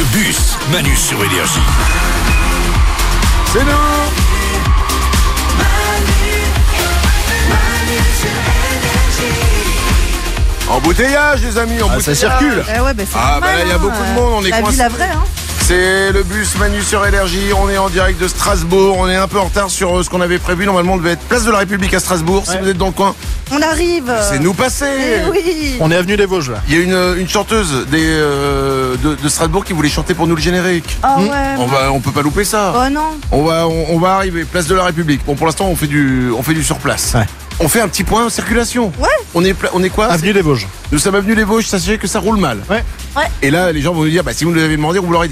bus Manu sur Énergie. C'est nous. Embouteillage, les amis, embouteillage. Ça circule. Eh ouais, c'est Ah, normal, bah là, il y a beaucoup de monde, on est la coincé. vie, la vraie, hein. C'est le bus Manu sur Énergie, on est en direct de Strasbourg, on est un peu en retard sur ce qu'on avait prévu, normalement on devait être place de la République à Strasbourg, si vous êtes dans le coin, On arrive. c'est nous passer. Eh oui. On est avenue des Vosges là. Il y a une chanteuse de Strasbourg qui voulait chanter pour nous le générique. Ah ouais. On peut pas louper ça. Oh non. On va arriver, place de la République. Bon, pour l'instant, on fait du sur place. Ouais. On fait un petit point en circulation. Ouais. On est quoi? Avenue des Vosges. Nous sommes avenue les Vosges, sachez que ça roule mal. Ouais. Et là, les gens vont nous dire, si vous nous l'avez demandé, on vous l'aurait dit.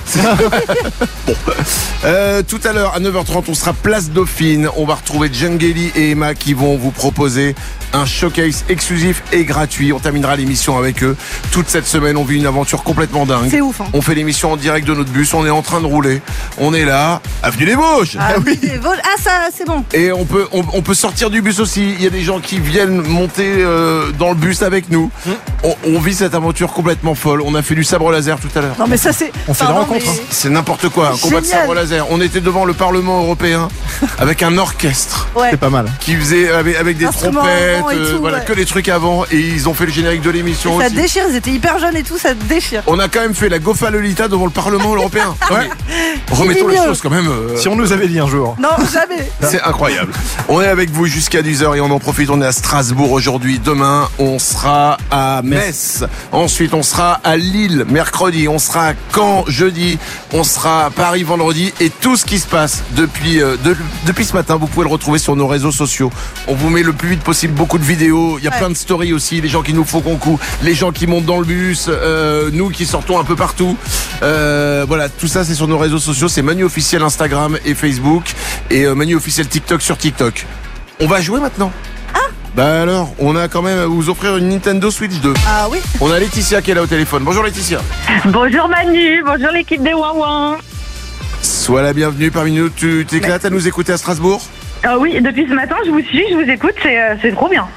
Bon. Tout à l'heure, à 9h30, on sera place Dauphine. On va retrouver Djengeli et Emma qui vont vous proposer un showcase exclusif et gratuit. On terminera l'émission avec eux. Toute cette semaine, on vit une aventure complètement dingue. C'est ouf, hein. On fait l'émission en direct de notre bus. On est en train de rouler. On est là, avenue les Vosges. Ah, oui. Ça, c'est bon. Et on peut sortir du bus aussi. Il y a des gens qui viennent monter dans le bus avec nous. On vit cette aventure complètement folle. On a fait du sabre laser tout à l'heure. Non, mais ça, c'est. On fait des rencontres, hein. C'est n'importe quoi, un combat de Génial. sabre laser. On était devant le Parlement européen avec un orchestre Ouais. C'est pas mal. qui faisait avec des Instruments trompettes, avant et tout, voilà, ouais. que des trucs avant, et ils ont fait le générique de l'émission Ça aussi. déchire, ils étaient hyper jeunes et tout, ça déchire. On a quand même fait la Gofa Lolita devant le Parlement européen. Non, mais remettons les mieux. choses quand même. Si on nous avait dit un jour. Non, jamais. C'est incroyable. On est avec vous jusqu'à 10h et on en profite. On est à Strasbourg aujourd'hui. Demain, on sera à Metz. Ensuite, on sera à Lille mercredi. On sera à Caen jeudi. On sera à Paris vendredi. Et tout ce qui se passe depuis ce matin, vous pouvez le retrouver sur nos réseaux sociaux. On vous met le plus vite possible beaucoup de vidéos. Il y a plein de stories aussi. Les gens qui nous font concours, les gens qui montent dans le bus, nous qui sortons un peu partout. Voilà, tout ça c'est sur nos réseaux sociaux. C'est Manu officiel Instagram et Facebook et Manu officiel TikTok sur TikTok. On va jouer maintenant. Bah alors, on a quand même à vous offrir une Nintendo Switch 2. Ah oui. On a Laetitia qui est là au téléphone. Bonjour Laetitia. Bonjour Manu, bonjour l'équipe des Ouin. Sois la bienvenue parmi nous. Tu t'éclates à nous écouter à Strasbourg? Ah oui, depuis ce matin, je vous suis, je vous écoute, c'est trop bien.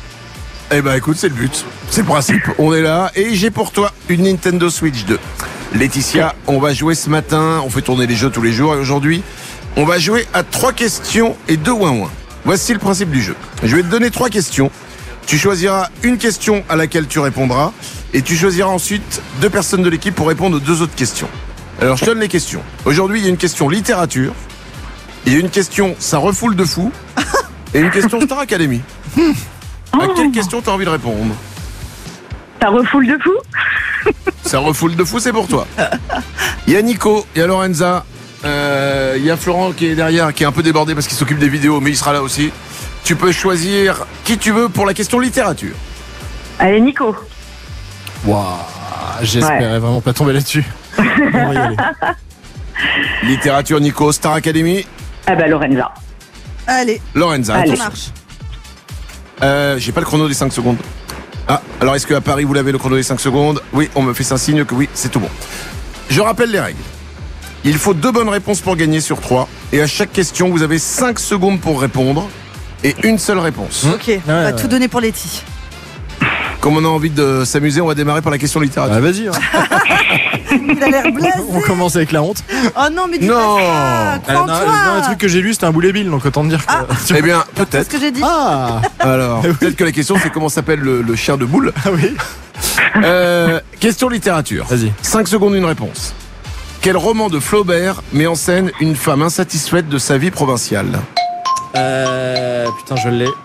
Eh ben écoute, c'est le but. C'est le principe. On est là et j'ai pour toi une Nintendo Switch 2. Laetitia, on va jouer ce matin. On fait tourner les jeux tous les jours et aujourd'hui, on va jouer à 3 questions et 2 ouin-ouin. Voici le principe du jeu. Je vais te donner 3 questions. Tu choisiras une question à laquelle tu répondras et tu choisiras ensuite 2 personnes de l'équipe pour répondre aux 2 autres questions. Alors je te donne les questions. Aujourd'hui, il y a une question littérature. Il y a une question ça refoule de fou et une question Star Academy. À quelle question t'as envie de répondre? Ça refoule de fou. Ça refoule de fou, c'est pour toi. Il y a Nico, il y a Lorenza, il y a Florent qui est derrière, qui est un peu débordé parce qu'il s'occupe des vidéos, mais il sera là aussi. Tu peux choisir qui tu veux pour la question littérature. Allez Nico. Waouh, j'espérais vraiment pas tomber là-dessus. On va y aller. Littérature Nico, Star Academy, Ah bah Lorenza. Allez, Lorenza. Allez. ça attention. marche. J'ai pas le chrono des 5 secondes. Ah, alors est-ce qu'à Paris vous l'avez le chrono des 5 secondes? Oui, on me fait un signe que oui, c'est tout bon. Je rappelle les règles. Il faut 2 bonnes réponses pour gagner sur 3. Et à chaque question, vous avez 5 secondes pour répondre. Et une seule réponse. Ok, on va tout donner pour Letty. Comme on a envie de s'amuser, on va démarrer par la question littérature. Ah, vas-y. Hein. Il a l'air blasé. On commence avec la honte. Oh non, mais dis Non. pas ça. Non, Crois-toi. le truc que j'ai lu, c'était un boulet bill, donc autant te dire que. Eh bien, C'est ce peut-être. que j'ai dit. Ah, Alors, peut-être que la question, c'est comment s'appelle le chien de boule. ah oui. Question littérature. Vas-y. 5 secondes, une réponse. Quel roman de Flaubert met en scène une femme insatisfaite de sa vie provinciale? Putain, je l'ai.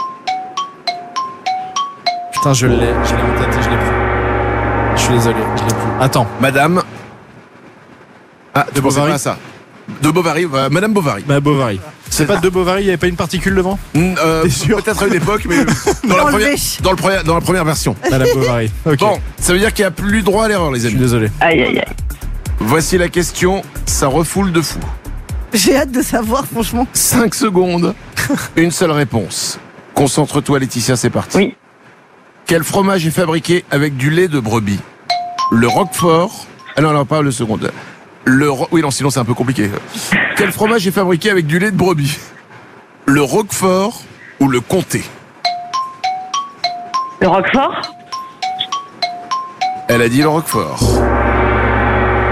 Putain, je l'ai. Je l'ai en tête et je l'ai plus. Je suis désolé, je l'ai plus. Attends. Madame. Ah, tu pensais Bovary. pas à ça? De Bovary, Madame Bovary. Bah, Bovary. C'est pas de Bovary, il n'y avait pas une particule devant? T'es sûr? Peut-être à une époque, mais dans la première version. Madame Bovary. Ok. Bon, ça veut dire qu'il n'y a plus droit à l'erreur, les Je suis amis. désolé. Aïe aïe aïe. Voici la question, ça refoule de fou. J'ai hâte de savoir, franchement. 5 secondes, une seule réponse. Concentre-toi, Laetitia, c'est parti. Oui. Quel fromage est fabriqué avec du lait de brebis? Le Roquefort. Ah non, pas le second. Oui, non, sinon c'est un peu compliqué. Quel fromage est fabriqué avec du lait de brebis? Le Roquefort ou le Comté? Le Roquefort. Elle a dit le Roquefort.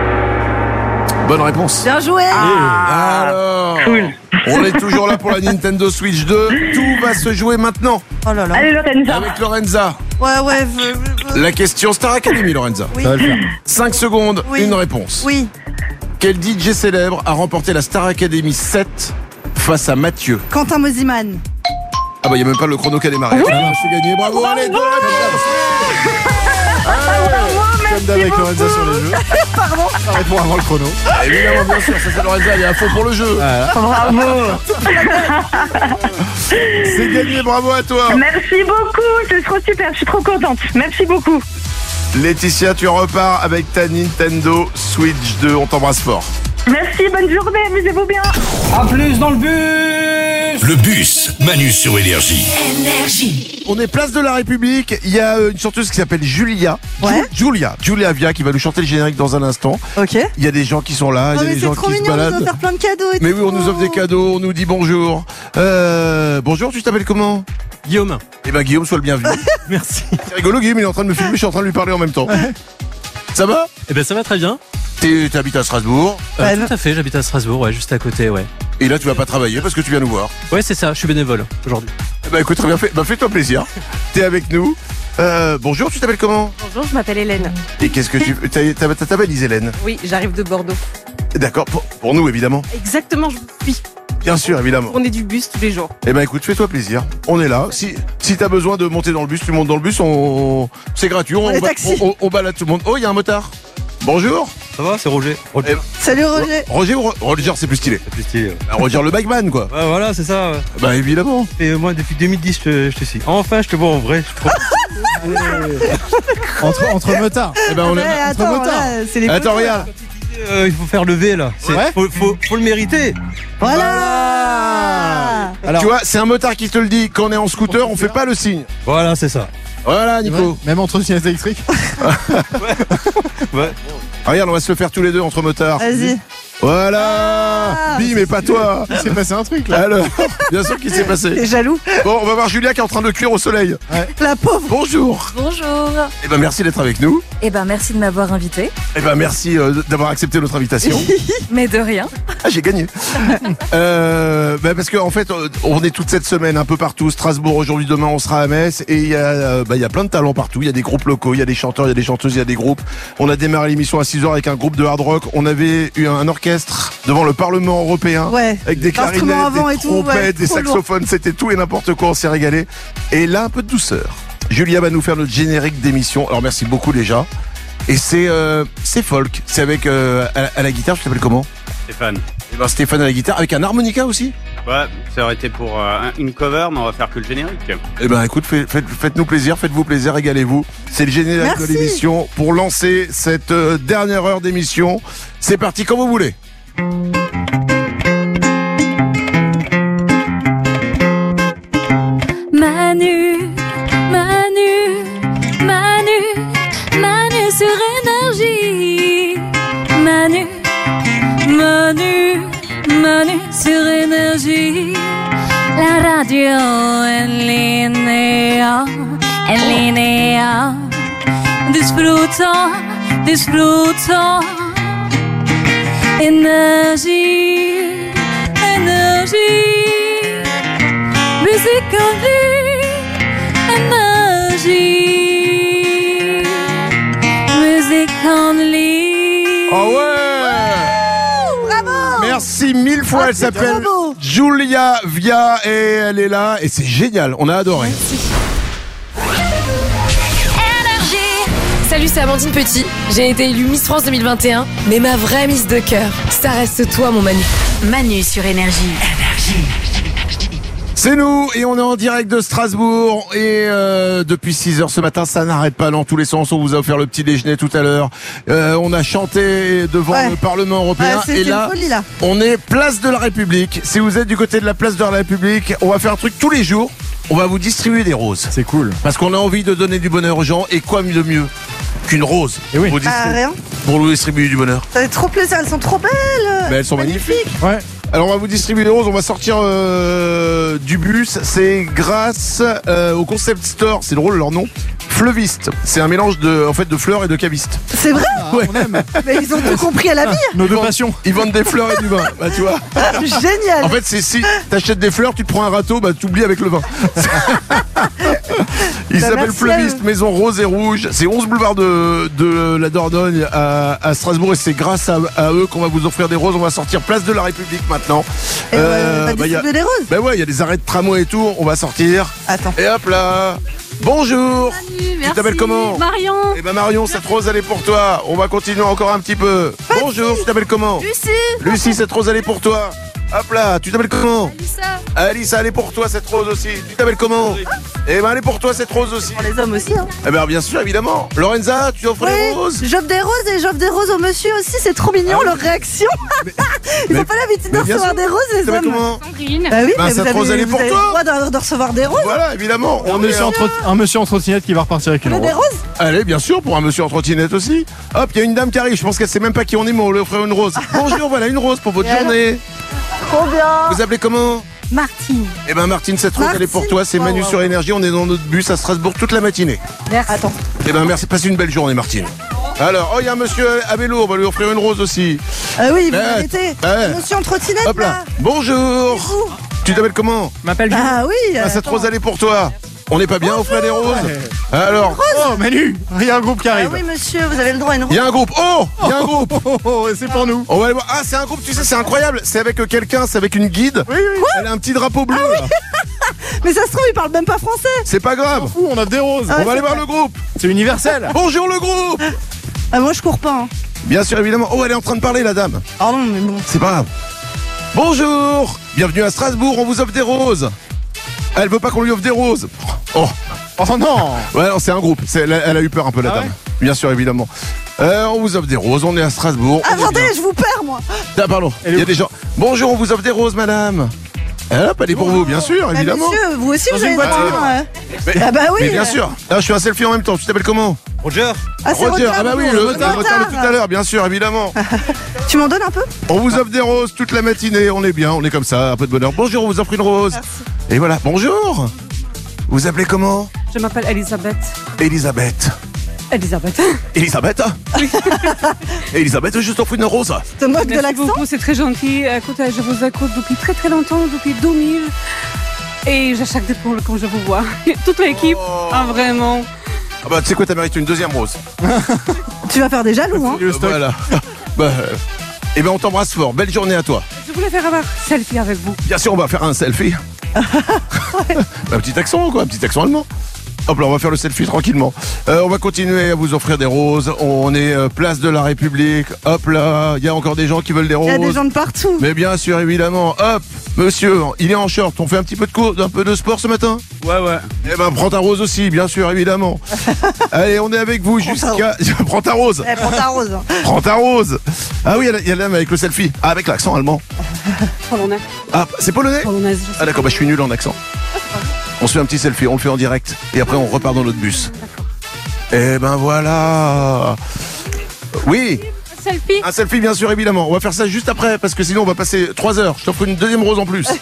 Bonne réponse. Bien joué. Alors, Cool. on est toujours là pour la Nintendo Switch 2. Tout va se jouer maintenant Oh là là. Allez, Lorenza. avec Lorenza. Ouais. La question Star Academy, Lorenza. Oui. Ça va le faire. 5 secondes, Oui. une réponse. Oui. Quel DJ célèbre a remporté la Star Academy 7 face à Mathieu? Quentin Mosiman. Ah bah il n'y a même pas le chrono qui a démarré. Oui. C'est gagné, bravo, allez, bonne réponse. Comme d'hab avec Lorenza sur les jeux. Pardon. Ça répond avant le chrono. Évidemment, bien sûr, ça c'est Lorenza, elle est à fond pour le jeu. Voilà. Bravo. C'est gagné, bravo à toi. Merci beaucoup. C'est trop super. Je suis trop contente. Merci beaucoup. Laetitia, tu repars avec ta Nintendo Switch 2, on t'embrasse fort. Merci. Bonne journée. Amusez-vous bien. A plus dans le bus. Le bus, Manu sur Énergie. On est place de la République, il y a une chanteuse qui s'appelle Julia. Ouais. Julia Via qui va nous chanter le générique dans un instant. Ok. Il y a des gens qui sont là, Oh, il y a mais des c'est gens trop qui se mignon, on nous baladent. offre plein de cadeaux et Mais tout. oui, on nous offre des cadeaux, on nous dit bonjour. Bonjour, tu t'appelles comment? Guillaume. Eh ben Guillaume, sois le bienvenu. Merci. C'est rigolo, Guillaume, il est en train de me filmer, je suis en train de lui parler en même temps. Ça va? Eh ben ça va très bien. T'habites à Strasbourg, Ouais, Tout à fait, j'habite à Strasbourg, ouais, juste à côté, ouais. et là tu vas pas travailler parce que tu viens nous voir. Ouais, c'est ça, je suis bénévole aujourd'hui. Eh ben écoute, très bien fait. Bah fais-toi plaisir. T'es avec nous. Bonjour, tu t'appelles comment? Bonjour, je m'appelle Hélène. Et qu'est-ce que tu... T'appelles Hélène? Oui, j'arrive de Bordeaux. D'accord, pour nous évidemment. Exactement, je suis Bien sûr, évidemment. tournée du bus tous les jours. Eh ben écoute, fais-toi plaisir. On est là. Si t'as besoin de monter dans le bus, tu montes dans le bus. C'est gratuit. est taxi. On balade tout le monde. Oh, il y a un motard. Bonjour. Ça va, c'est Roger. Eh, Salut Roger. Roger ou Roger, c'est plus stylé. C'est plus stylé. Ah, Roger le bikeman, quoi. Ouais, voilà, c'est ça. Ouais. Bah évidemment. Et moi, depuis 2010, je te suis. Enfin, je te vois en vrai. Je te Entre motards. Eh ben on Ouais, est... attends, motards. là, c'est les Attends, poteaux, regarde. Il faut faire lever là. Ouais. Faut le mériter. Voilà. Alors, Tu vois, c'est un motard qui te le dit. Quand on est en scooter, on fait pas le signe. Voilà, c'est ça. Voilà, c'est Nico. vrai, même entre trottinette électrique. Ouais. Regarde, on va se le faire tous les deux entre motards. Vas-y. Voilà. Bim, mais pas toi. Il s'est passé un truc là. Alors, bien sûr qu'il s'est passé. T'es jaloux. Bon, on va voir Julia qui est en train de cuire au soleil. La pauvre. Bonjour. Bonjour. Eh ben merci d'être avec nous. Eh ben merci de m'avoir invité. Eh ben merci d'avoir accepté notre invitation. Mais de rien. Ah, j'ai gagné. Parce qu'en fait, on est toute cette semaine un peu partout. Strasbourg aujourd'hui, demain, on sera à Metz. Et il y a plein de talents partout. Il y a des groupes locaux, il y a des chanteurs, il y a des chanteuses, il y a des groupes. On a démarré l'émission à 6h avec un groupe de hard rock. On avait eu un orchestre devant le Parlement européen. Ouais. Avec des L'instrument clarinettes, avant des et tout, trompettes, ouais, des trop saxophones. C'était tout et n'importe quoi. On s'est régalé. Et là, un peu de douceur. Julia va nous faire notre générique d'émission. Alors merci beaucoup déjà. Et c'est folk. C'est avec à la guitare. Je t'appelle comment? Stéphane. Eh ben Stéphane à la guitare avec un harmonica aussi. Ouais, ça aurait été pour une cover, mais on va faire que le générique. Eh ben écoute, faites-nous plaisir, faites-vous plaisir, régalez-vous. C'est le générique de Merci. l'émission pour lancer cette dernière heure d'émission. C'est parti quand vous voulez. Manu, Manu, Manu, Manu sur énergie. Manu, Manu, Manu sur énergie. La radio en linea, disfruta, disfruta. Énergie, énergie, musique en vie, énergie, musique en lit. Oh ouais! Bravo. Merci mille fois, Ah, elle c'est s'appelle trop beau. Julia Via et elle est là et c'est génial, on a adoré. Salut, c'est Amandine Petit. J'ai été élue Miss France 2021, mais ma vraie Miss de cœur, ça reste toi, mon Manu. Manu sur énergie. C'est nous et on est en direct de Strasbourg et depuis 6h ce matin ça n'arrête pas dans tous les sens. On vous a offert le petit déjeuner tout à l'heure. On a chanté devant Ouais. le Parlement européen C'était et là une folie là. on est place de la République. Si vous êtes du côté de la place de la République, on va faire un truc tous les jours. On va vous distribuer des roses C'est cool. parce qu'on a envie de donner du bonheur aux gens et quoi de mieux qu'une rose Et oui. pour, Ah, rien. pour vous distribuer du bonheur. Ça fait trop plaisir, elles sont trop belles. Mais elles sont magnifiques. Ouais. Alors on va vous distribuer des roses, on va sortir du bus. C'est grâce au Concept Store, c'est drôle leur nom, fleuviste. C'est un mélange de fleurs et de cavistes. C'est vrai? Ouais. On aime. Mais ils ont tout compris à la vie. Nos deux passions. Ils vendent des fleurs et du vin. Bah, tu vois. Génial. En fait, c'est si t'achètes des fleurs, tu te prends un râteau, bah t'oublies avec le vin. Il Bah, s'appelle merci Fleuviste, à eux. maison rose et rouge. C'est 11 boulevard de la Dordogne à Strasbourg et c'est grâce à eux qu'on va vous offrir des roses. On va sortir place de la République maintenant. Et on va bah, distribuer des roses. Bah ouais, il y a des arrêts de tramway et tout. On va sortir. Attends. Et hop là. Bonjour. Merci. t'appelles comment? Marion. Eh ben Marion, cette rose elle est pour toi. On va continuer encore un petit peu. Bonjour, tu t'appelles comment? Lucie. Lucie, cette rose elle est pour toi. Hop là, tu t'appelles comment? Lisa. Alissa, elle est pour toi cette rose aussi. Tu t'appelles comment? Eh ben elle est pour toi cette rose aussi. Pour les hommes aussi, hein. Eh ben bien sûr, évidemment. Lorenza, tu offres les roses? J'offre des roses et j'offre des roses au monsieur aussi. C'est trop mignon leur réaction. Ils n'ont pas l'habitude de mais bien recevoir sûr. des roses, Tu les t'appelles hommes. comment? Sandrine. Bah oui, Ben, mais cette rose, elle est pour vous avez toi. le droit de recevoir des roses. Voilà, évidemment. Un monsieur en trottinette qui va repartir avec Vous une voulez des rose. roses? Allez, bien sûr, pour un monsieur en trottinette aussi. Hop, il y a une dame qui arrive. Je pense qu'elle sait même pas qui on est, mais on lui offre une rose. Bonjour, voilà une rose pour votre Et alors journée. Trop bien. Vous appelez comment? Martine. Eh ben Martine, cette rose elle est pour toi. C'est Manu sur Énergie. On est dans notre bus à Strasbourg toute la matinée. Attends. Eh ben merci, passez une belle journée Martine. Alors, oh il y a un monsieur à vélo, on va lui offrir une rose aussi. Ah oui, vous Ouais, arrêtez. ouais. Monsieur en trottinette Hop là. là. Bonjour. Vous. Tu t'appelles comment? M'appelle Jules. Ah oui. Ah, cette rose elle est pour toi. On n'est pas bien, offrir des roses. Alors, Oh Manu, il y a un groupe qui Ah arrive. oui, monsieur, vous avez le droit à une rose. il y a un groupe. Oh, il y a un groupe. Oh, c'est pour nous. On va aller voir. Ah, c'est un groupe, tu sais, c'est incroyable. C'est avec quelqu'un, c'est avec une guide. Oui, oui. Elle a un petit drapeau bleu. là. Mais ça se trouve, il parle même pas français. C'est pas grave. Ouh, on offre des roses. Ah, On va aller c'est voir vrai. le groupe. C'est universel. Bonjour le groupe. Ah, moi, je cours pas. Hein. Bien sûr, évidemment. Oh, elle est en train de parler, la dame. Pardon, mais bon. C'est pas grave. Bonjour. Bienvenue à Strasbourg, on vous offre des roses. Elle veut pas qu'on lui offre des roses. Oh. Oh non. Ouais, non, c'est un groupe. Elle a eu peur un peu, la Ah dame. ouais Bien sûr, évidemment. On vous offre des roses, on est à Strasbourg. on est Attendez, bien. je vous perds, moi. Ah, pardon, Elle est il y a où des gens. Bonjour, on vous offre des roses, madame. Hop, elle est pour vous, bien sûr, Bah, évidemment. monsieur, vous aussi, Dans vous une avez le voiture. droit. Mais, Ah bah oui. mais bien sûr. Ah, je fais un selfie en même temps. Tu t'appelles comment? Roger. Ah, c'est Roger. retard, Ah bah oui, le le retard. retard de tout à l'heure, bien sûr, évidemment. Tu m'en donnes un peu? On vous offre des roses toute la matinée. On est bien, on est comme ça, un peu de bonheur. Bonjour, on vous offre une rose. Merci. Et voilà, bonjour. Vous appelez comment? Je m'appelle Elisabeth. Elisabeth. Elisabeth. Elisabeth? Elisabeth, je t'offre une rose. Te moques de Merci l'accent? beaucoup, c'est très gentil. Écoutez, je vous écoute depuis très très longtemps, depuis 2000. Et j'ai chaque d'épaule quand je vous vois. Toute l'équipe, ah, vraiment. Ah bah tu sais quoi, t'as mérité une deuxième rose. Tu vas faire des jaloux, hein? Le stock. Voilà. Bah, eh ben on t'embrasse fort. Belle journée à toi. Je voulais faire un selfie avec vous. Bien sûr, on va faire un selfie. Un petit accent, quoi, un petit accent allemand. Hop là, on va faire le selfie tranquillement. On va continuer à vous offrir des roses. On est place de la République. Hop là, il y a encore des gens qui veulent des roses. Il y a des gens de partout. Mais bien sûr, évidemment. Hop, monsieur, il est en short. On fait un petit peu de cours, un peu de sport ce matin? Ouais, ouais. Eh ben, prends ta rose aussi, bien sûr, évidemment. Allez, on est avec vous jusqu'à... Prends ta rose. Eh, prends ta rose. Prends ta rose. Ah oui, il y a l'âme avec le selfie. Ah, avec l'accent allemand. Polonais. Ah, c'est polonais? Polonaise, je sais. Ah d'accord, bah je suis nul en accent. On se fait un petit selfie, on le fait en direct. Et après on repart dans notre bus. Eh ben voilà. Oui, Selfie. un selfie bien sûr, évidemment. On va faire ça juste après, parce que sinon on va passer 3 heures. Je t'offre une deuxième rose en plus.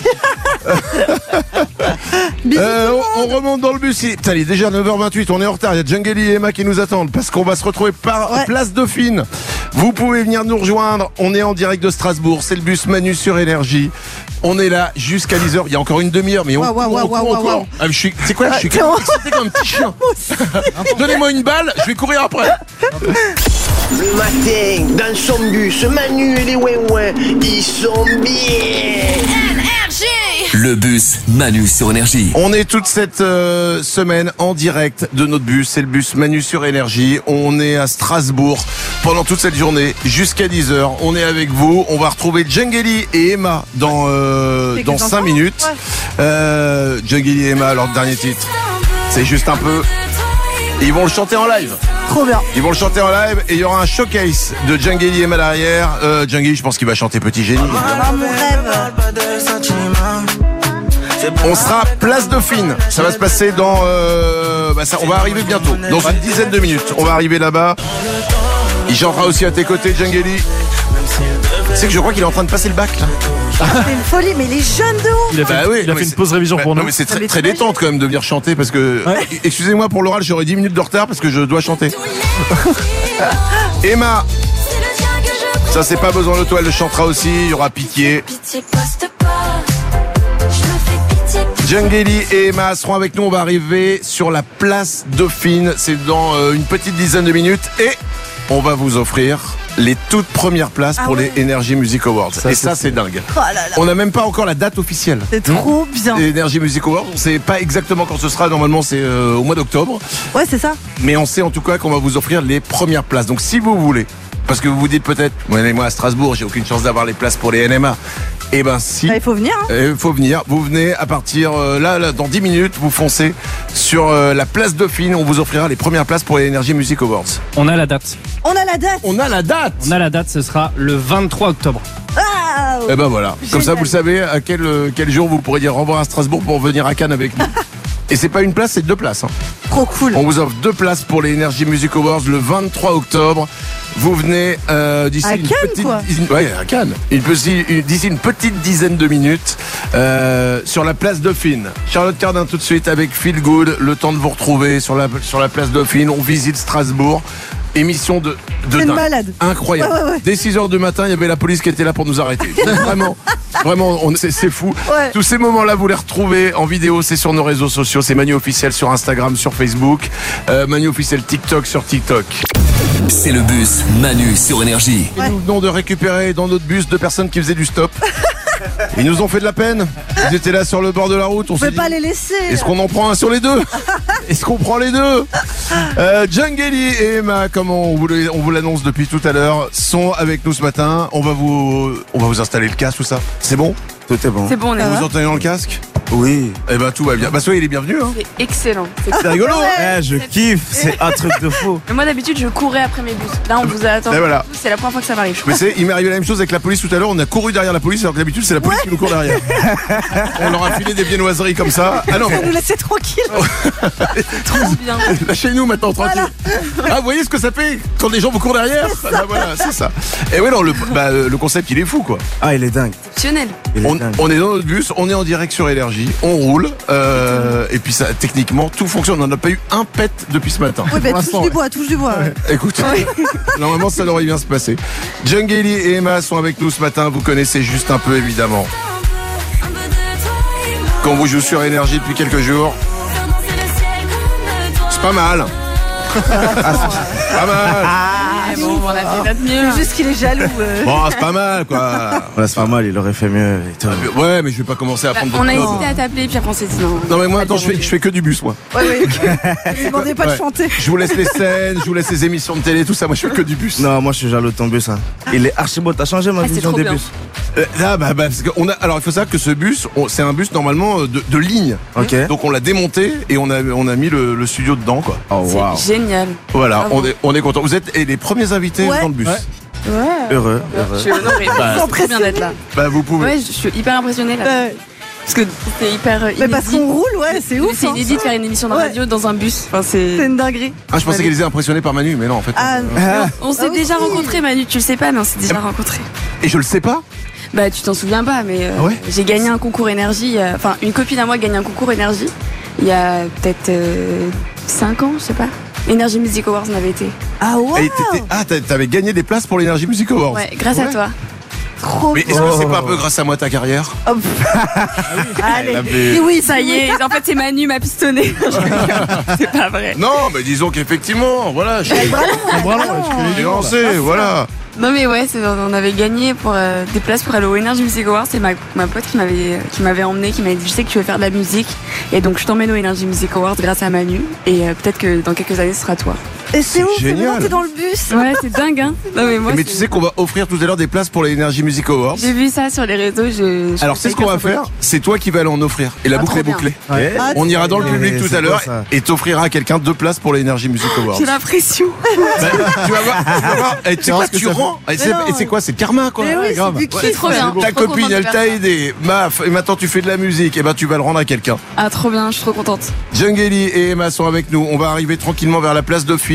On remonte dans le bus. Putain, il est déjà 9h28, on est en retard. Il y a Djangeli et Emma qui nous attendent, parce qu'on va se retrouver par Place Dauphine. Vous pouvez venir nous rejoindre. On est en direct de Strasbourg. C'est le bus Manu sur Énergie. On est là jusqu'à 10h. Il y a encore une demi-heure, mais on court encore. Ah, c'est quoi? Je suis excité comme un petit chien. Donnez-moi une balle, je vais courir après. Le matin, dans son bus, Manu et les ouin-ouin, ils sont bien. Le bus Manu sur Énergie. On est toute cette semaine en direct de notre bus. C'est le bus Manu sur Énergie. On est à Strasbourg pendant toute cette journée jusqu'à 10h. On est avec vous. On va retrouver Djangeli et Emma dans 5 minutes. Djangeli et Emma, leur dernier titre. C'est juste un peu... Ils vont le chanter en live. Trop bien. Ils vont le chanter en live et il y aura un showcase de Djangeli et Emma derrière. Djangeli, je pense qu'il va chanter Petit Génie. Ah, mon rêve. On sera place Dauphine. Ça va se passer dans... on va arriver bientôt. Dans une dizaine de minutes. On va arriver là-bas. Il chantera aussi à tes côtés, Djangeli. C'est que je crois qu'il est en train de passer le bac là. C'est une folie, mais les jeunes de ouf. Il a fait une pause révision pour nous. Non mais c'est très détente quand même de venir chanter parce que excusez-moi pour l'oral, j'aurai 10 minutes de retard parce que je dois chanter. Emma, ça c'est pas besoin de toi, elle le chantera aussi, il y aura Pitié. Djangeli et Emma seront avec nous, on va arriver sur la place Dauphine, c'est dans une petite dizaine de minutes et on va vous offrir les toutes premières places pour les Energy Music Awards. Et ça c'est dingue. Oh là là. On n'a même pas encore la date officielle. C'est trop bien. Les Energy Music Awards, on sait pas exactement quand ce sera, normalement c'est au mois d'octobre. Ouais, c'est ça. Mais on sait en tout cas qu'on va vous offrir les premières places. Donc si vous voulez, parce que vous vous dites peut-être, moi à Strasbourg, j'ai aucune chance d'avoir les places pour les NMA. Eh ben si. Il faut venir. Il faut venir. Vous venez à partir là dans 10 minutes, vous foncez sur la place Dauphine. On vous offrira les premières places pour les Energy Music Awards. On a la date. On a la date. On a la date. On a la date, ce sera le 23 octobre. Ah, Eh ben voilà. Comme ça, vous le savez à quel jour vous pourrez dire au revoir à Strasbourg pour venir à Cannes avec nous. Et c'est pas une place, c'est 2 places. Hein. Trop cool. On vous offre 2 places pour les Energy Music Awards le 23 octobre. Vous venez d'ici à une Cannes, petite quoi. ouais, à Cannes. D'ici une petite dizaine de minutes sur la place Dauphine. Charlotte Cardin tout de suite avec Feel Good. Le temps de vous retrouver sur la place Dauphine. On visite Strasbourg. Émission de C'est dingue. malade. Incroyable. Ouais. Dès 6h du matin, il y avait la police qui était là pour nous arrêter. Vraiment, c'est fou. Ouais. Tous ces moments-là, vous les retrouvez en vidéo, c'est sur nos réseaux sociaux. C'est Manu Officiel sur Instagram, sur Facebook. Manu Officiel TikTok sur TikTok. C'est le bus Manu sur Énergie. Et nous venons de récupérer dans notre bus 2 personnes qui faisaient du stop. Ils nous ont fait de la peine. Ils étaient là sur le bord de la route. On On s'est peut dit, pas les laisser. est-ce qu'on en prend un sur les deux? Est-ce qu'on prend les deux? Djangeli et Emma, comme on vous l'annonce depuis tout à l'heure, sont avec nous ce matin. On va vous installer le casque, tout ça. C'est bon? Tout est bon. C'est bon, on est Vous là. vous entendez dans le casque? Oui. Eh ben tout va bien. Bah soyez les bienvenus. Hein. C'est excellent. C'est rigolo. Hein. Je kiffe, c'est un truc de fou. Mais moi d'habitude je courais après mes bus. Là on vous a attendu. Et voilà. C'est la première fois que ça m'arrive. Mais il m'est arrivé la même chose avec la police tout à l'heure. On a couru derrière la police alors que d'habitude c'est la police qui nous court derrière. On leur a filé des viennoiseries comme ça. Ah non, Vous nous laissez tranquille. Trop bien. lâchez-nous maintenant tranquille. Ah vous voyez ce que ça fait quand les gens vous courent derrière? Ah, bah, voilà, c'est ça. Et ouais non, le concept il est fou quoi. Ah, il est dingue. Exceptionnel. On est dans notre bus, on est en direct sur Énergie, on roule, et puis ça, techniquement, tout fonctionne. On n'a pas eu un pet depuis ce matin. Oui, Pour touche l'instant, du bois, touche du bois. Ouais. Écoute, normalement ça devrait bien se passer. Djangeli et Emma sont avec nous ce matin, vous connaissez juste un peu évidemment. Quand on vous joue sur Énergie depuis quelques jours, c'est pas mal. Pas mal. Bon, on a fait notre mieux. C'est juste qu'il est jaloux. Bon, c'est pas mal quoi. Ouais, c'est pas mal, il aurait fait mieux. Et tout. Ouais, mais je vais pas commencer à prendre On a votre hésité à t'appeler puis après on s'est dit non. Non mais moi attends, je fais que du bus moi. Ouais. Ne demandez pas de Ouais. chanter. Je vous laisse les scènes, je vous laisse les émissions de télé, tout ça. Moi, je fais que du bus. Non, moi je suis jaloux de ton bus. Hein. Il est archi beau, t'as changé ma c'est vision trop des bien. bus. Parce qu'on a. Alors, il faut savoir que ce bus, c'est un bus normalement de ligne. Ok. Donc, on l'a démonté et on a mis le studio dedans, quoi. Oh waouh. C'est génial. Voilà, Bravo. on est content. Vous êtes les premiers invités Ouais. dans le bus. Ouais. Heureux. Je suis honorée. C'est trop bien d'être là. Bah, vous pouvez. Ouais, je suis hyper impressionnée là. Parce que c'est hyper Mais inédit. parce qu'on roule, ouais, c'est ouf. C'est hein. inédit de faire une émission de Ouais. radio dans un bus. Enfin, c'est. C'est une dinguerie. Ah, je pensais qu'elle était impressionnée par Manu, mais non, en fait. Ah, On s'est Ah oui. déjà rencontrés, Manu. Tu le sais pas, mais on s'est déjà rencontrés. Et je le sais pas. Bah, tu t'en souviens pas, mais Ah ouais j'ai gagné un concours énergie. Enfin, une copine à moi a gagné un concours énergie il y a peut-être 5 ans, je sais pas. Energy Music Awards on avait été. Ah ouais. Et t'avais gagné des places pour l'Energy Music Awards. Ouais, grâce à toi. Trop Mais est-ce que c'est pas un peu grâce à moi ta carrière? Allez. Mais Et oui, Ça y est, en fait, c'est Manu m'a pistonné. C'est pas vrai. Non, mais disons qu'effectivement, voilà, je suis lancé, voilà. Non mais ouais, on avait gagné pour des places pour aller au Energy Music Awards. C'est ma pote qui m'avait emmené, qui m'avait dit je sais que tu veux faire de la musique et donc je t'emmène au Energy Music Awards grâce à Manu et peut-être que dans quelques années ce sera toi. Et c'est ouf, c'est génial. vraiment, t'es dans le bus. Ouais, c'est dingue hein. Non mais moi Mais tu sais qu'on va offrir tout à l'heure des places pour les Energy Music Awards. j'ai vu ça sur les réseaux. Alors c'est ce qu'on va faire, c'est toi qui vas aller en offrir et la Ah, boucle trop est bien. bouclée. Ouais. Ah, On ira dans le public c'est tout à beau, l'heure ça. et t'offrira à quelqu'un 2 places pour les Energy Music Awards. J'ai l'impression. Bah, tu vas voir. Et tu sais quoi, tu rends. Et c'est quoi, c'est le karma quoi. Mais oui, c'est grave. du kiff. C'est trop bien. Ta Je suis trop copine, contente de elle faire t'a ça. aidé, maf, et maintenant tu fais de la musique, et ben tu vas le rendre à quelqu'un. Ah trop bien, je suis trop contente. Djangeli et Emma sont avec nous. On va arriver tranquillement vers la place Dauphine.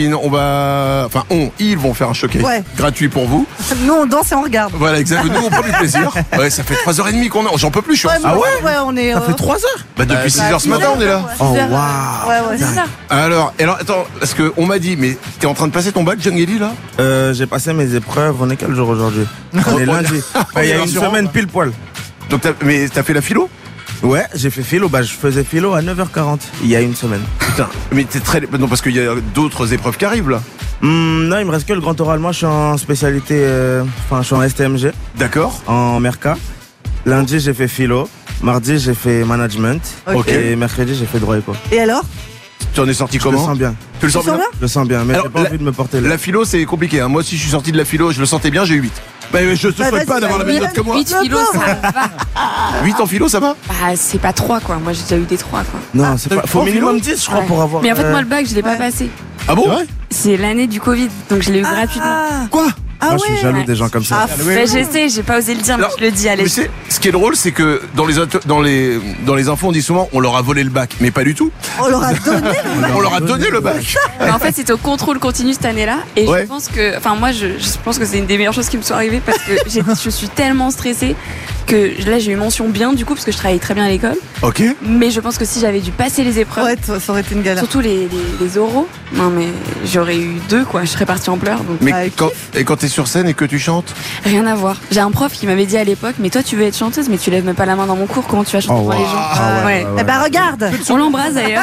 Christine, ils vont faire un showcase gratuit pour vous. Nous, on danse et on regarde. Voilà, exactement. Nous, on prend du plaisir. Ouais, ça fait 3h30 qu'on est. J'en peux plus, je suis Ouais, on est. Ça fait 3 heures. Bah, depuis 6h ce matin, on est là. Oh, waouh. Ouais, c'est ça. Alors, attends, parce qu'on m'a dit, mais t'es en train de passer ton bac, John Gelly, là? J'ai passé mes épreuves. On est quel jour aujourd'hui? On est lundi. Il y a une semaine pile poil. Donc, t'as fait la philo? Ouais, j'ai fait philo. Bah, je faisais philo à 9h40 il y a une semaine. Putain, mais t'es très. Non, parce qu'il y a d'autres épreuves qui arrivent, là. Non, il me reste que le grand oral. Moi, je suis en spécialité. Je suis en STMG. D'accord. En Merca. Lundi, j'ai fait philo. Mardi, j'ai fait management. Ok. Et mercredi, j'ai fait droit éco. Et alors? Tu en es sorti comment? Je le sens bien. Tu le sens bien? Je le sens bien, mais j'ai pas envie de me porter là. La philo, c'est compliqué. Moi aussi, je suis sorti de la philo, je le sentais bien, j'ai eu 8. Bah, je te souhaite pas d'avoir la même note que moi. 8 philo, ça va. 8 en philo, ça va? Bah, c'est pas 3, quoi. Moi, j'ai déjà eu des 3, quoi. Non, c'est pas. Faut minimum 10, je crois, pour avoir. Mais en fait, moi, le bac, je l'ai pas passé. Ah bon? C'est l'année du Covid, donc je l'ai eu gratuitement. Quoi? Moi, je suis jaloux des gens comme ça. Bah, j'essaie, j'ai pas osé le dire, mais je le dis, allez. Mais ce qui est drôle, c'est que dans les infos, on dit souvent on leur a volé le bac, mais pas du tout. On leur a donné le bac. On leur a donné le bac. Mais en fait, c'était au contrôle continu cette année-là, et Ouais. je pense que, moi, je pense que c'est une des meilleures choses qui me sont arrivées parce que je suis tellement stressée que là, j'ai eu mention bien du coup parce que je travaillais très bien à l'école. Ok. Mais je pense que si j'avais dû passer les épreuves, ça aurait été une galère. surtout les oraux, non mais j'aurais eu 2, quoi. Je serais partie en pleurs. Donc. Mais quand t'es sur scène et que tu chantes? Rien à voir. J'ai un prof qui m'avait dit à l'époque, mais toi tu veux être chanteuse, mais tu lèves même pas la main dans mon cours, comment tu vas chanter devant les gens? Ouais. Eh ben regarde. On l'embrasse d'ailleurs.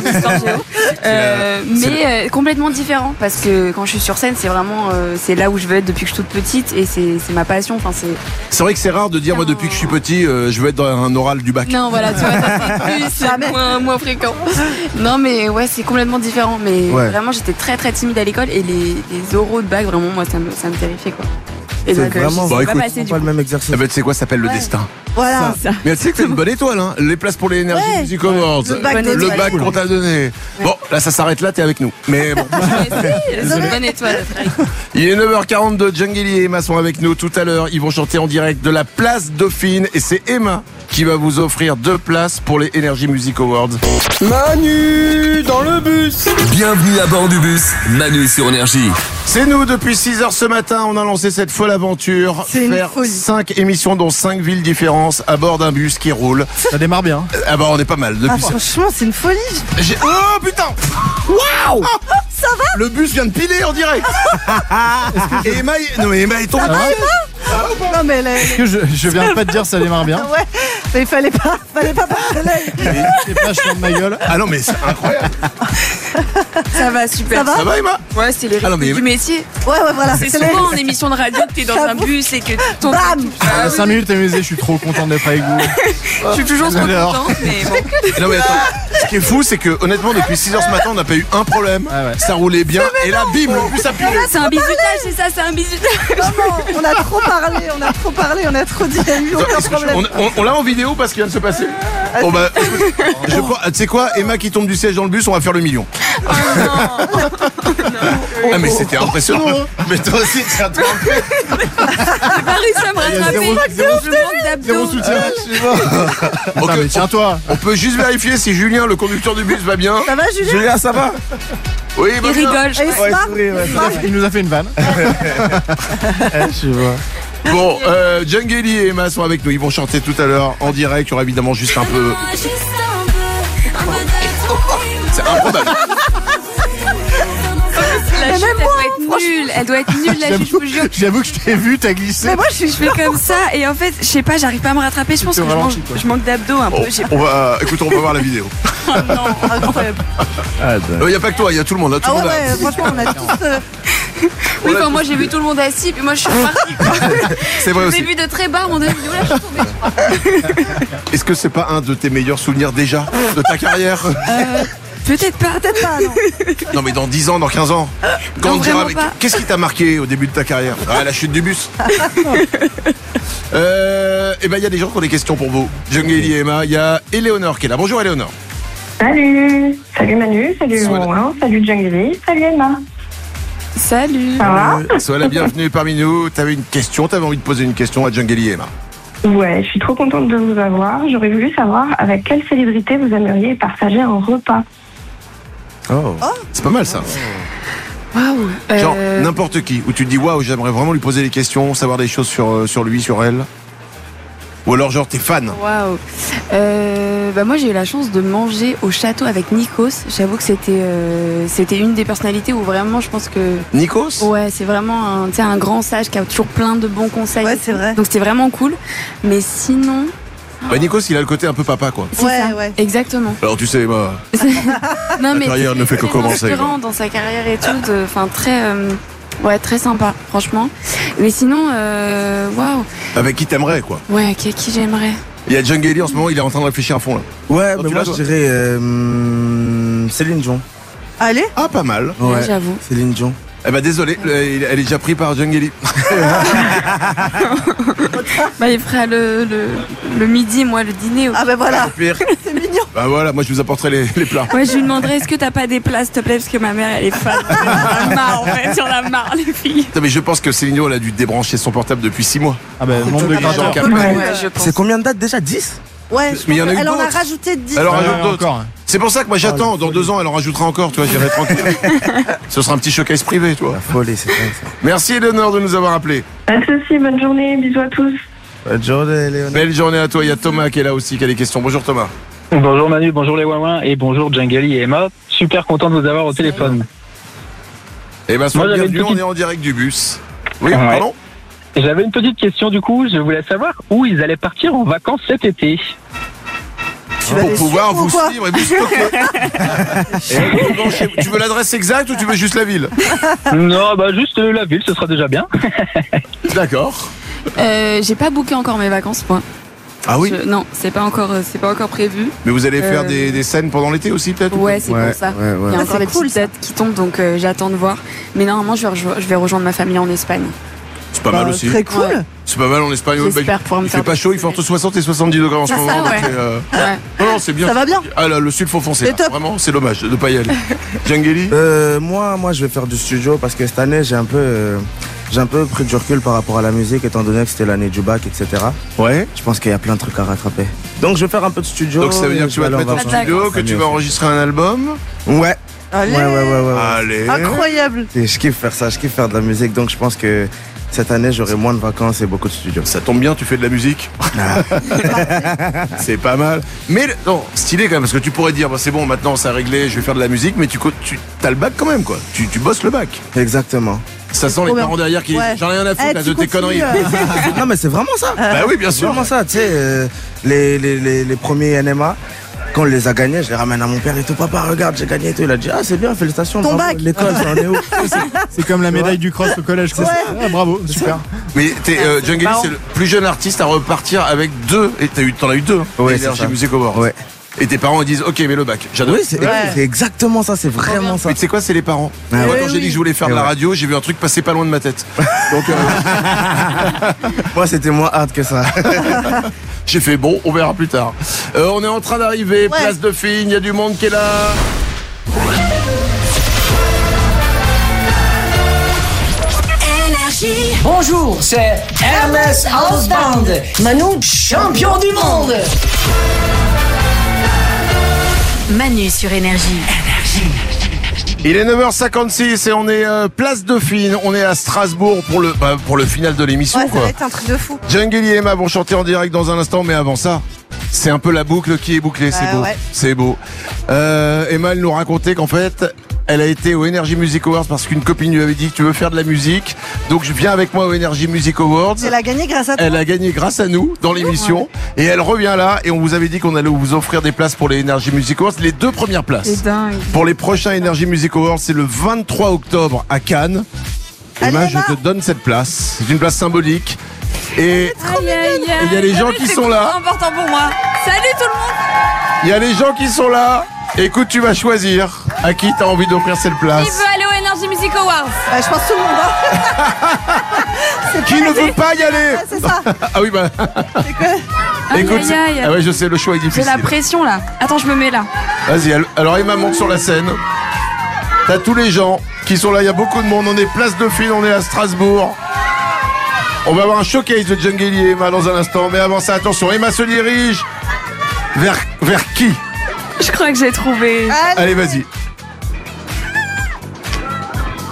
Mais complètement différent parce que quand je suis sur scène, c'est vraiment c'est là où je veux être depuis que je suis toute petite et c'est ma passion. Enfin c'est vrai que c'est rare de dire moi depuis que je suis petit, je veux être dans un oral du bac. Non voilà, tu vois, ça c'est moins fréquent. Non mais ouais, c'est complètement différent. Mais vraiment, j'étais très très timide à l'école et les oraux de bac, vraiment moi ça me terrifiait quoi. Et c'est donc vraiment pas passé du pas coup. le même exercice. Tu sais quoi, ça s'appelle le destin. Voilà. Mais tu sais que t'as une bonne étoile, hein. Les places pour les Energy Music Awards, le bac qu'on t'a donné. Bon, là ça s'arrête là, t'es avec nous. Mais bon. Bonne étoile. Il est 9h42, John Gelly et Emma sont avec nous tout à l'heure. Ils vont chanter en direct de la place Dauphine et c'est Emma qui va vous offrir 2 places pour les Energy Music Awards. Manu dans le bus. Bienvenue à bord du bus, Manu sur Énergie. C'est nous, depuis 6h ce matin, on a lancé cette folle aventure. Faire 5 émissions dans 5 villes différentes à bord d'un bus qui roule. Ça démarre bien. Ah bah on est pas mal. Depuis franchement, c'est une folie. Oh putain. Waouh. Ça va? Le bus vient de piler en direct. Et Emma, Emma est tombée. Non mais là... Est-ce que je viens de pas te dire ça démarre bien? Ouais, mais il fallait pas passer l'œil. C'est pas je de ma gueule. Ah non mais c'est incroyable. Ça va super. Ça va Emma? Ouais, c'est les rythmes du métier. Ouais, voilà. C'est souvent en émission de radio que t'es dans un bus et que ton... Bam. 5 minutes amusé, je suis trop content d'être avec vous. Je suis toujours trop contente, mais bon. Non mais attends, ce qui est fou, c'est que honnêtement depuis 6h ce matin, on n'a pas eu un problème. Ça roulait bien et là bim, le bus a pilé. C'est un bisutage, c'est ça, c'est un bisutage. Non, on a trop parlé, on a trop dit, il n'y a eu aucun problème. On l'a en vidéo parce qu'il vient de se passer. Bon bah, tu sais quoi, Emma qui tombe du siège dans le bus, on va faire le million. Oh non. Ah mais c'était impressionnant. Mais toi aussi, tu as trompé. J'ai pas réussi à me rattraper. Zéro soutien. Attends, mais tiens-toi. On peut juste vérifier si Julien, le conducteur du bus, va bien. Ça va Julien? Julien, ça va? Oui, il rigole. Il nous a fait une vanne. Je vois. Bon, John Gelly et Emma sont avec nous. Ils vont chanter tout à l'heure en direct. Il y aura évidemment juste un peu. C'est improbable. La chute, elle doit être nulle, la chute, je vous jure. J'avoue que je t'ai vu, t'as glissé. Mais moi, je fais comme ça et en fait, je sais pas, j'arrive pas à me rattraper. Je pense que je manque d'abdos un peu. Écoute, on va voir la vidéo. Oh non, incroyable. Il n'y a pas que toi, il y a tout le monde. Là, tout le monde ouais, franchement, on a tous... Oui, enfin, moi j'ai vu tout le monde assis, puis moi je suis repartie. C'est vrai aussi. J'ai vu de très bas, mon avis, là je suis tombée. Est-ce que c'est pas un de tes meilleurs souvenirs déjà de ta carrière? Peut-être pas, non. Non mais dans 10 ans, dans 15 ans, quand Non, on dira, vraiment pas. qu'est-ce qui t'a marqué au début de ta carrière? La chute du bus. Et ben il y a des gens qui ont des questions pour vous. John Gelly et Emma, il y a Éléonore qui est là. Bonjour Éléonore. Salut Manu, salut Romain, salut John Gelly, salut Emma. Salut. Ça va? Sois la bienvenue parmi nous. T'avais une question, t'avais envie de poser une question à John Gelly et Emma. Ouais, je suis trop contente de vous avoir. J'aurais voulu savoir avec quelle célébrité vous aimeriez partager un repas. C'est pas mal ça. Waouh. Genre n'importe qui, où tu te dis waouh, j'aimerais vraiment lui poser des questions, savoir des choses sur lui, sur elle. Ou alors genre t'es fan. Waouh. Moi j'ai eu la chance de manger au château avec Nikos. J'avoue que c'était une des personnalités où vraiment je pense que... Nikos ? Ouais, c'est vraiment un grand sage qui a toujours plein de bons conseils. Ouais, c'est vrai. Donc c'était vraiment cool. Mais sinon... Nikos, il a le côté un peu papa, quoi. Ouais. Exactement. Alors tu sais, Non, la carrière ne fait que commencer. Inspirant dans sa carrière et tout. Très sympa, franchement. Mais sinon, waouh. Avec qui t'aimerais, quoi. Ouais, qui j'aimerais. Il y a Djangeli en ce moment, il est en train de réfléchir à fond, là. Ouais, mais moi je dirais Céline Dion. Allez. Ah, pas mal. Ouais, j'avoue. Céline Dion. Eh ben désolé, elle est déjà prise par Djangeli. Il fera le midi, moi le dîner. Ah ben voilà. C'est mignon. Bah voilà, moi je vous apporterai les plats. Ouais, je lui demanderai est-ce que t'as pas des plats s'il te plaît, parce que ma mère elle est fan. On a marre en fait, on a marre les filles. Non, mais je pense que Céline Dion, elle a dû débrancher son portable depuis 6 mois. Ah ben nombre de gens qui je pense. C'est combien de dates déjà? 10? Ouais, mais il y en a eu elle en a d'autres. rajouté 10. Elle en rajoute d'autres. encore. C'est pour ça que moi j'attends, dans 2 ans elle en rajoutera encore, tu vois, j'irai tranquille. Ce sera un petit showcase privé, tu vois. La folie, c'est vrai ça. Merci Eleonore de nous avoir appelés. Pas de soucis, bonne journée, bisous à tous. Bonne journée, Léonard. Belle journée à toi, il y a Thomas qui est là aussi, qui a des questions. Bonjour Thomas. Bonjour Manu, bonjour les Wawins et bonjour Djangeli et Emma. Super content de vous avoir au téléphone. Eh ben, sois Moi, bienvenu, petite... on est en direct du bus. Oui, Ouais. pardon. J'avais une petite question du coup, je voulais savoir où ils allaient partir en vacances cet été. Pour pouvoir vous suivre et vous stocker. Tu veux l'adresse exacte ou tu veux juste la ville? Non, juste la ville, ce sera déjà bien. D'accord. J'ai pas booké encore mes vacances, moi. Ah oui? Non, c'est pas encore prévu. Mais vous allez faire des scènes pendant l'été aussi peut-être? Ouais, c'est pour ça. Il y a encore des petites dates qui tombent, donc j'attends de voir. Mais normalement, je vais rejoindre ma famille en Espagne. C'est pas mal aussi. Très cool. Ouais. C'est pas mal en Espagne. J'espère pouvoir me Il faire fait pas des chaud, il fait entre 60 et 70 degrés en ce moment. ouais. Donc, non, c'est bien. Ça va bien. Ah là, le sud faut foncer. C'est Là. top. Vraiment, c'est dommage de pas y aller. Djangeli? Moi, je vais faire du studio parce que cette année, j'ai un peu pris du recul par rapport à la musique, étant donné que c'était l'année du bac, etc. Ouais. Je pense qu'il y a plein de trucs à rattraper. Donc, je vais faire un peu de studio. Donc ça veut dire que tu vas te mettre en studio, que tu vas enregistrer un album? Ouais. Allez. Ouais. Allez. Incroyable. Et je kiffe faire ça, je kiffe faire de la musique, donc je pense que cette année j'aurai moins de vacances et beaucoup de studios. Ça tombe bien, tu fais de la musique. C'est pas mal. Mais non, stylé quand même, parce que tu pourrais dire, c'est bon, maintenant c'est réglé, je vais faire de la musique, mais tu as le bac quand même, quoi. Tu bosses le bac. Exactement. Ça sent les parents derrière qui disent, j'en ai rien à foutre là, de tes conneries. Non mais c'est vraiment ça. Bah oui, bien sûr. C'est vraiment ça, tu sais, les premiers NMA. Quand on les a gagnés, je les ramène à mon père et tout. Papa, regarde, j'ai gagné et tout. Il a dit, ah, c'est bien, félicitations. Ton bravo. bac. L'école, ça en est où? C'est comme la médaille du cross au collège. Quoi. Ah, bravo, super. Mais Djangeli, c'est le plus jeune artiste à repartir avec 2. Et t'en as eu 2. Ouais, Energy Music Awards. Ouais. Et tes parents ils disent, ok, mais le bac. J'adore. Oui, c'est exactement ça, c'est vraiment ça. Mais tu sais quoi, c'est les parents. Ah, Moi, ouais. quand j'ai dit que je voulais faire de la radio, j'ai vu un truc passer pas loin de ma tête. Donc, moi, c'était moins hard que ça. J'ai fait bon, on verra plus tard. On est en train d'arriver, place de Fine, il y a du monde qui est là. Bonjour, c'est Hermès House Band, Manu, champion du monde. Manu sur Énergie. Il est 9h56 et on est place de Fine, on est à Strasbourg pour le final de l'émission. Ouais, ça quoi. va être un truc de fou. Djangeli et Emma vont chanter en direct dans un instant, mais avant ça, c'est un peu la boucle qui est bouclée, c'est beau. Ouais. C'est beau. Emma, elle nous racontait qu'en fait, elle a été au Energy Music Awards parce qu'une copine lui avait dit tu veux faire de la musique, donc je viens avec moi au Energy Music Awards. Elle a gagné grâce à toi. Elle a gagné grâce à nous dans l'émission et elle revient là et on vous avait dit qu'on allait vous offrir des places pour les Energy Music Awards, les 2 premières places. C'est dingue. Pour les prochains Energy Music Awards, c'est le 23 octobre à Cannes. Emma, je te donne cette place. C'est une place symbolique. Et il y a les gens qui sont là. C'est important pour moi. Salut tout le monde. Il y a les gens qui sont là. Écoute, tu vas choisir à qui tu as envie d'offrir cette place. Qui veut aller au Energy Music Awards? Je pense tout le monde. Hein. Qui ne veut pas y aller? Ouais, c'est ça. Ah oui, bah. C'est quoi? Écoute, Aïe, aïe, aïe. ah ouais, je sais, le choix est J'ai difficile. la pression là. Attends, je me mets là. Vas-y, alors Emma monte sur la scène. T'as tous les gens qui sont là, il y a beaucoup de monde. On est place de Fine, on est à Strasbourg. On va avoir un showcase de Djangeli et Emma dans un instant. Mais avant ça, attention, Emma se dirige vers qui? Je crois que j'ai trouvé. Allez, vas-y.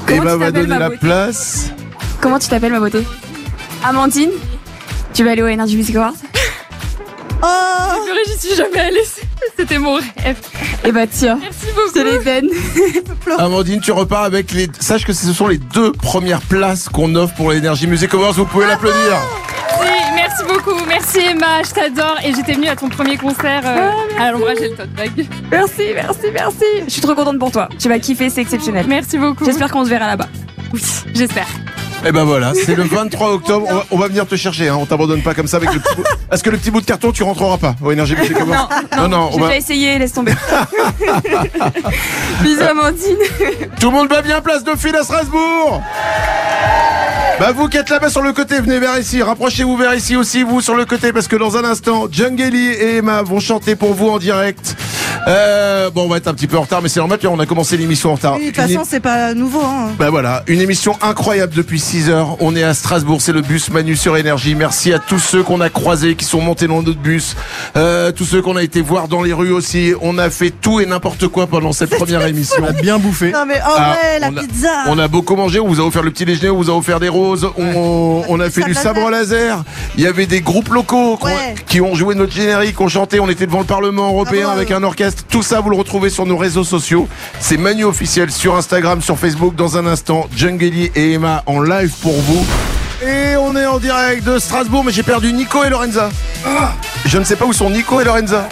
Emma va donner la place. Comment tu t'appelles, ma beauté? Amandine? Tu vas aller au Energy Music Awards? Oh, J'y suis jamais allée. C'était mon rêve. Et bah tiens, merci beaucoup. C'est l'Éden. Amandine, tu repars avec les... Sache que ce sont les 2 premières places qu'on offre pour l'Energy Music Awards. Vous pouvez l'applaudir. Merci beaucoup, merci Emma, je t'adore et j'étais venue à ton premier concert à l'ombrage et le tote bag. Merci. Je suis trop contente pour toi. Tu vas kiffer, c'est exceptionnel. Merci beaucoup. J'espère qu'on se verra là-bas. Oui, j'espère. Et ben voilà, c'est le 23 octobre. On va venir te chercher, hein. On t'abandonne pas comme ça avec le petit bout. Est-ce que le petit bout de carton, tu rentreras pas au Energy Music Awards? Non, j'ai déjà essayé, laisse tomber. Bisous Amandine. Tout le monde va bien, place Dauphine à Strasbourg. Bah vous qui êtes là-bas sur le côté, venez vers ici, rapprochez-vous vers ici aussi, vous sur le côté, parce que dans un instant, Djangeli et Emma vont chanter pour vous en direct. Bon, on va être un petit peu en retard, mais c'est normal, on a commencé l'émission en retard. Oui, de toute façon, c'est pas nouveau. Hein. Bah voilà, une émission incroyable depuis 6h. On est à Strasbourg, c'est le bus Manu sur Énergie. Merci à tous ceux qu'on a croisés, qui sont montés dans notre bus, tous ceux qu'on a été voir dans les rues aussi. On a fait tout et n'importe quoi pendant cette première émission. On a bien bouffé. Non mais ouais, la pizza. On a beaucoup mangé, on vous a offert le petit déjeuner, on vous a offert des roses, on a fait du sabre laser. Il y avait des groupes locaux qui ont joué notre générique, ont chanté, on était devant le Parlement européen avec un orchestre. Tout ça, vous le retrouvez sur nos réseaux sociaux. C'est Manu officiel sur Instagram, sur Facebook. Dans un instant, Djangeli et Emma en live pour vous. Et on est en direct de Strasbourg, mais j'ai perdu Nico et Lorenza. Je ne sais pas où sont Nico et Lorenza.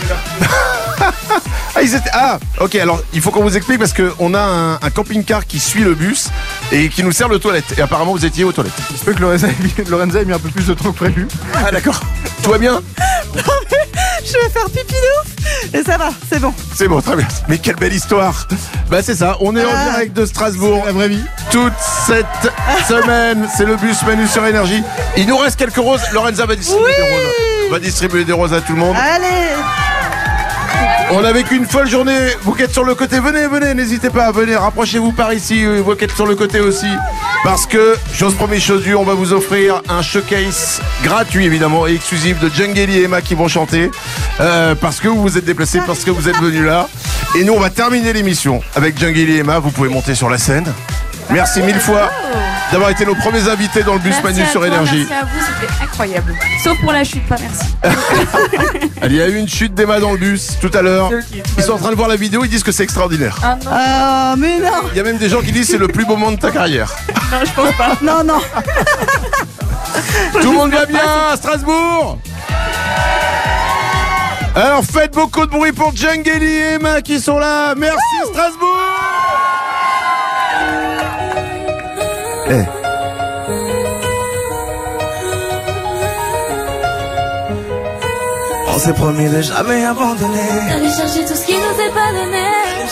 Ok, alors il faut qu'on vous explique parce qu'on a un camping-car qui suit le bus et qui nous sert de toilette. Et apparemment vous étiez aux toilettes. J'espère que Lorenza a mis un peu plus de temps que prévu. Ah d'accord. Tout va bien? Non mais je vais faire pipi de ouf. Et ça va, c'est bon. C'est bon, très bien. Mais quelle belle histoire. Bah c'est ça, on est en direct de Strasbourg. La vraie vie. Toute cette semaine, c'est le bus Manu sur Énergie. Il nous reste quelques roses. Lorenza va distribuer des roses. Va distribuer des roses à tout le monde. Allez. On a vécu une folle journée. Vous qui êtes sur le côté, venez, n'hésitez pas, venez, rapprochez-vous par ici. Vous qui êtes sur le côté aussi. Parce que, chose promise, chose due, on va vous offrir un showcase gratuit évidemment et exclusif de Djangeli et Emma qui vont chanter. Parce que vous vous êtes déplacés, parce que vous êtes venus là. Et nous, on va terminer l'émission avec Djangeli et Emma. Vous pouvez monter sur la scène. Merci 1000 fois d'avoir été nos premiers invités dans le bus Manu sur Énergie. Merci à vous, c'était incroyable. Sauf pour la chute, pas merci. Il y a eu une chute d'Emma dans le bus tout à l'heure. Ils sont en train de voir la vidéo, ils disent que c'est extraordinaire. Ah mais non. Il y a même des gens qui disent c'est le plus beau moment de ta carrière. Non, je pense pas. Non. Tout le monde va bien à Strasbourg? Alors faites beaucoup de bruit pour Djangeli et Emma qui sont là. Merci Strasbourg. On s'est promis de jamais abandonner. D'aller chercher tout ce qui nous est pas donné.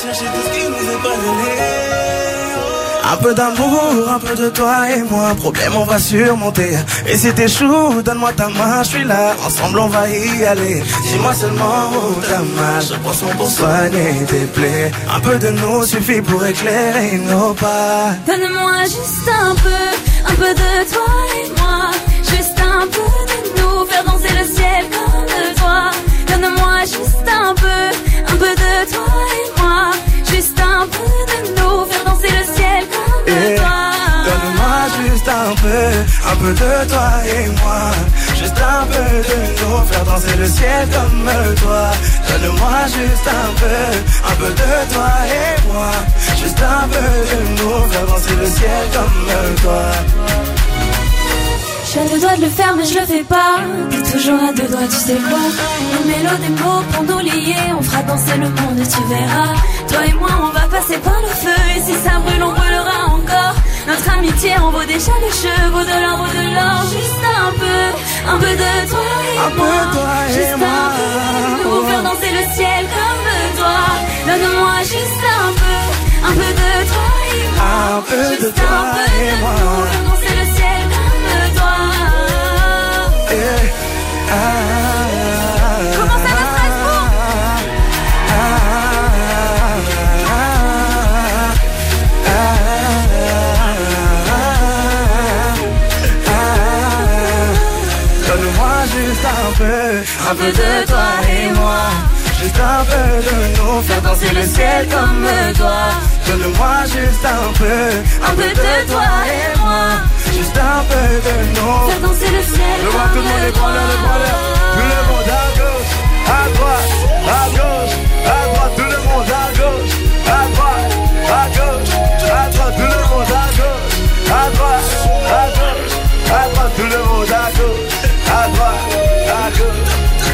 Un peu d'amour, un peu de toi et moi. Problème, on va surmonter. Et si t'échoues, donne-moi ta main, je suis là. Ensemble, on va y aller. Dis-moi seulement où ta main. Je prends soin pour soigner tes plaies. Un peu de nous suffit pour éclairer nos pas. Donne-moi juste un peu de toi et moi. Juste un peu de nous, faire danser le ciel comme de toi. Donne-moi juste un peu de toi et moi. Juste un peu de nous, faire danser le ciel comme de toi. Donne-moi juste un peu de toi et moi. Juste un peu de nous, faire danser le ciel comme toi. Donne-moi juste un peu de toi et moi. Juste un peu de nous, faire danser le ciel comme toi. J'ai le doigt de le faire mais je le fais pas. T'es toujours à deux doigts, tu sais quoi. Une mélodie, des mots pour nous lier. On fera danser le monde et tu verras. Toi et moi on va passer par le feu. Et si ça brûle on brûlera encore. Notre amitié en vaut déjà les chevaux de l'or, de l'or. Juste un peu de toi et moi. Juste un peu de nous, faire danser le ciel comme de toi. Donne-moi juste un peu de toi et moi. Un peu de toi et moi. Faire danser le ciel comme de toi. Comment ça va Strasbourg? Donne-moi juste un peu de toi et moi. juste un peu de nous, faire danser le ciel comme toi. Donne-moi juste un peu de toi et moi. Juste un peu de nous, faire danser le ciel je vois tout le monde les bras là, tout le monde à gauche, à droite, à gauche, à droite, tout le monde à gauche, à droite, à gauche, à droite, tout le monde à gauche, à droite, à gauche, à droite, tout le monde à gauche, à droite, à gauche.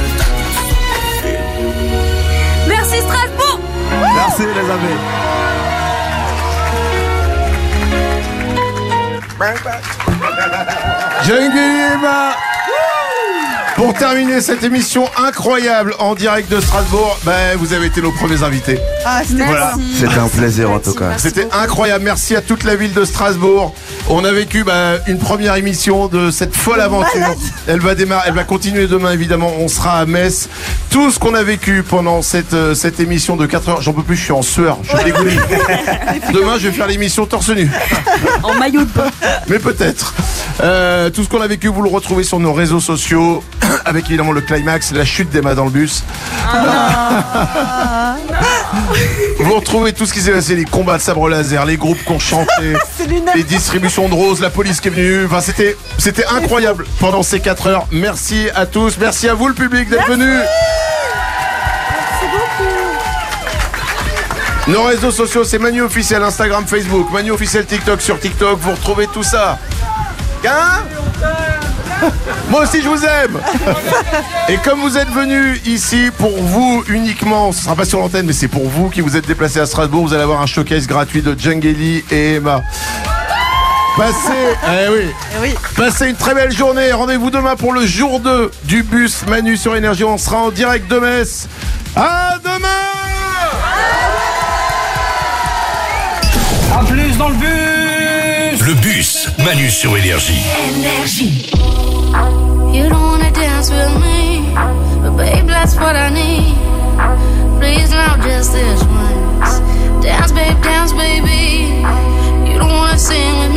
Merci Strasbourg. Merci les amis. Jungle. Pour terminer cette émission incroyable en direct de Strasbourg, vous avez été nos premiers invités. Ah, c'était voilà. C'était un plaisir en tout cas. C'était incroyable. Merci à toute la ville de Strasbourg. On a vécu une première émission de cette folle aventure. Elle va démarrer, elle va continuer demain évidemment. On sera à Metz. Tout ce qu'on a vécu pendant cette émission de 4 heures, j'en peux plus, je suis en sueur, je suis dégoûté. Demain, je vais faire l'émission torse nu. En maillot de bain. Mais peut-être. Tout ce qu'on a vécu, vous le retrouvez sur nos réseaux sociaux. Avec évidemment le climax, la chute d'Emma dans le bus. Vous retrouvez tout ce qui s'est passé, les combats de sabre laser, les groupes qui ont chanté, les distributions de roses, la police qui est venue. Enfin, c'était incroyable pendant ces 4 heures. Merci à tous, merci à vous le public d'être venu. Merci beaucoup. Nos réseaux sociaux, c'est Manu officiel, Instagram, Facebook, Manu officiel TikTok sur TikTok. Vous retrouvez tout ça. Hein? Moi aussi je vous aime. Et comme vous êtes venus ici pour vous uniquement, ce sera pas sur l'antenne mais c'est pour vous qui vous êtes déplacés à Strasbourg, vous allez avoir un showcase gratuit de Djangeli et Emma. Passez une très belle journée. Rendez-vous demain pour le jour 2 du bus Manu sur Énergie. On sera en direct de Metz. À demain. À plus dans le bus. Le bus Manu sur Énergie. You don't wanna dance with me, but babe, that's what I need. Please now, just this once. Dance, babe, dance, baby. You don't wanna sing with